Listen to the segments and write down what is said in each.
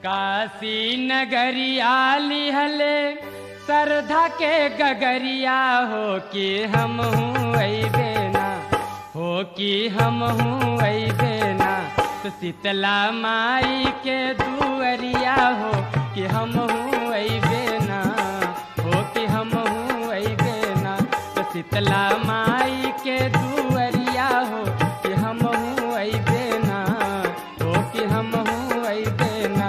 काशी नगरिया लिहले सरधा के गगरिया हो कि हम हूँ बेना हो कि हम हूँ बेना तो शीतला माई के दुअरिया हो कि हम हूँ बेना हो कि हम हूँ बेना तो शीतला माई के दुअरिया हो कि हम हूँ बेना हो कि हम हूँ बेना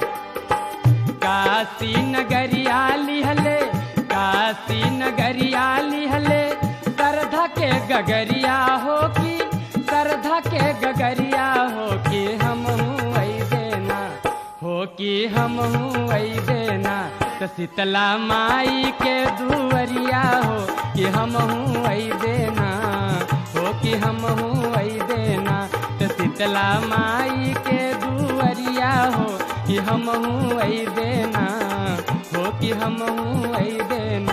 काशी नगरिया लिहले काशी नगरिया लिहले सरधा के गगरिया हो कि सरधा के गगरिया हो कि हम हूँ देना हो कि हम हूँ देना तो शीतला माई के दुअरिया हो कि हम हूँ देना हो कि हम हूँ देना तो शीतला माई के दुअरिया हो कि हम हूँ देना हो कि हम हूँ देना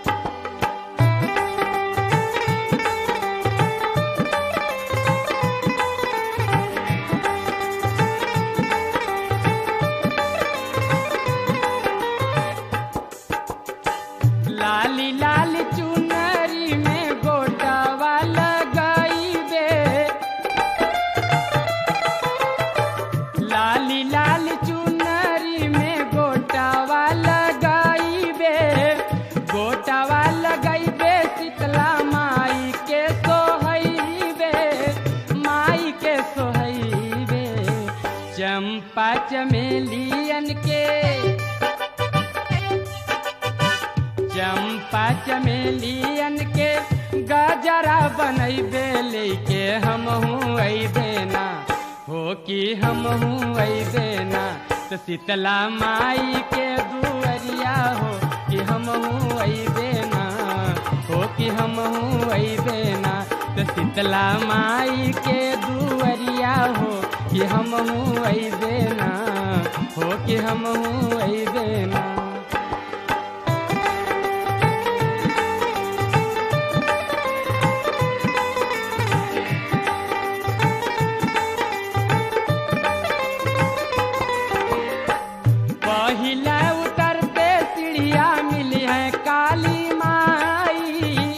लाली लाली चुनरी में गोटावा लगाई बे लाली लाली चुनरी में गोटावा लगाई बे गोटावा लगाई बे शीतला माई के सोहई बे माई के सोहई बे चंपा चमेलियन के चंपा चमेलियन के गजरा बनैबे लेके हम हूँ देना हो कि हम हूँ देना तो शीतला माई के दुअरिया हो कि हम हूँ देना हो कि हम हूँ देना तो शीतला माई के दुअरिया हो कि हम हूँ देना हो कि हम हूँ देना पहले उतरते सीढ़िया मिली है काली माई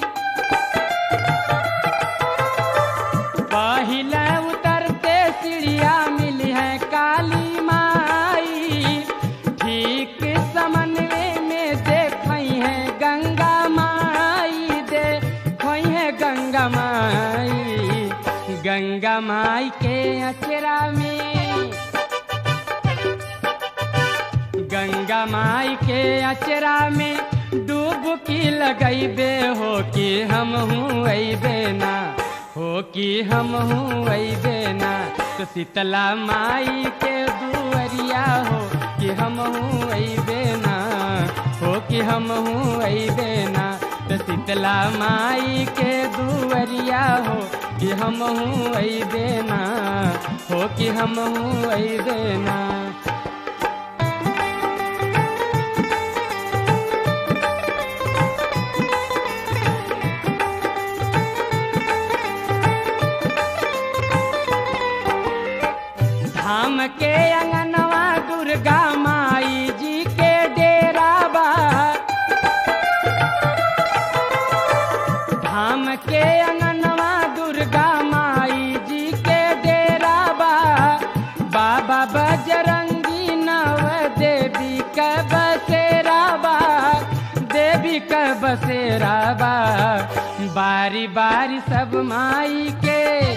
पहले उतरते सीढ़िया मिली है काली माई ठीक समन्वय में देखई है गंगा माई देखई है गंगा माई के अचरा में गंगा माई के अचरा में डुबकी लगैबे हो कि हम हूँ बेना हो कि हम हूँ बेना तो शीतला माई के दुअरिया हो कि हम हूँ बेना हो कि हम हूँ बेना तो शीतला माई के दुअरिया हो कि हम हूँ बेना हो कि हम हूँ बेना धाम के अंगनवा दुर्गा माई जी के डेरा बा धाम के अंगनवा दुर्गा माई जी के डेरा बा बाबा बजरंगी नव देवी का बसेरा बा देवी का बसेरा बा बारी बारी सब माई के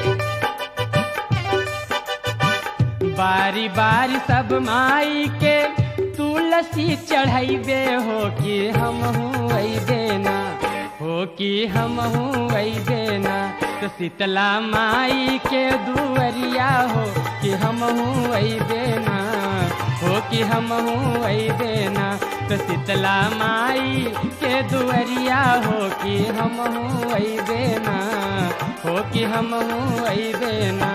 बारी बारी सब माई के तुलसी चढ़ैबे हो कि हम हूँ देना हो कि हम हूँ देना तो शीतला माई के दुअरिया हो कि हम हूँ देना हो कि हम हूँ देना तो शीतला माई के दुअरिया हो कि हम हूँ देना हो कि हम हूँ देना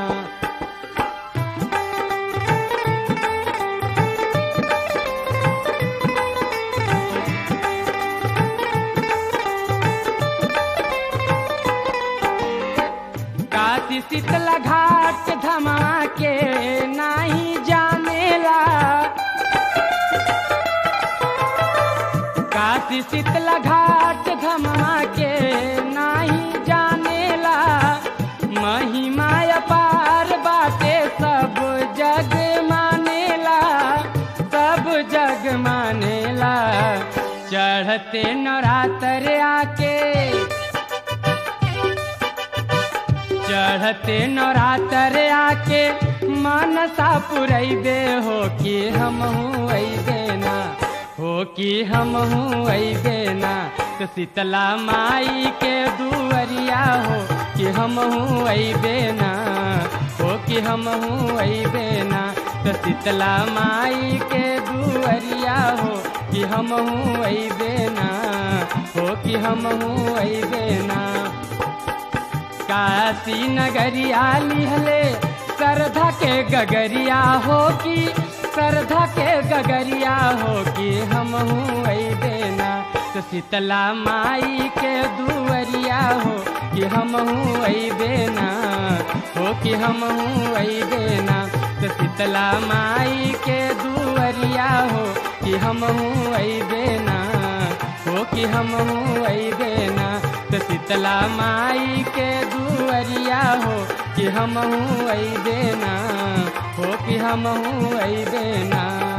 काशी शीतला घाट धमा के नहीं जानेला काशी शीतला घाट धमा के नाही जानेला, महिमा अपार बाटे सब जग मानेला, सब जग मानेला। चढ़ते नवरात्र आके, चढ़ते नवरात्र आके मनसा पुरैबे हो कि हमहू अइबे ना, हो कि हमहू अइबे ना। तो शीतला माई के दुअरिया हो कि हमहू अइबे ना, हो कि हमहू अइबे ना। तो शीतला माई के दुअरिया हो कि हमहू अइबे ना, हो कि हमहू अइबे ना। काशी नगरिया लिहले श्रद्धा के गगरिया हो कि, श्रद्धा के गगरिया हो कि हमहू अइबे ना। तो शीतला माई के दुअरिया हो कि हमहू अइबे ना, हो कि हमहू अइबे ना। तो शीतला माई के दुअरिया हो कि हमहू अइबे ना, हो कि हमहू अइबे ना। तो शीतला माई के दुअरिया हो कि हमहू अइबे ना, हो कि हमहू अइबे ना।